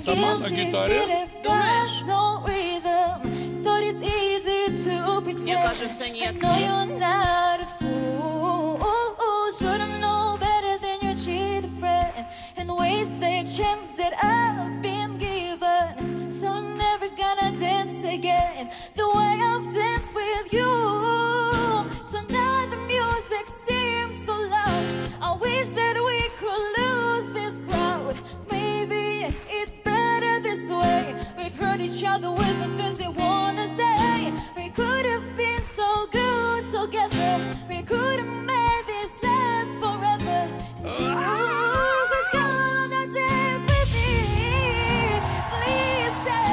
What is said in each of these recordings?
сама на гитаре. Думаешь? Мне кажется, нет. Again, the way I've danced with you tonight, the music seems so loud. I wish that we could lose this crowd. Maybe it's better this way. We've hurt each other with the things we wanna say. We could have been so good together. We could have made this last forever. Who's gonna dance with me? Please say.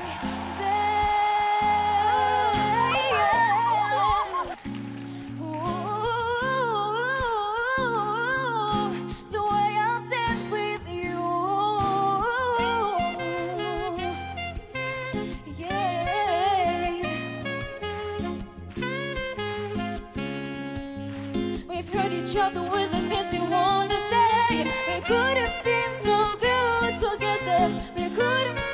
Each other with the things we want to say. We could have been so good together. We could have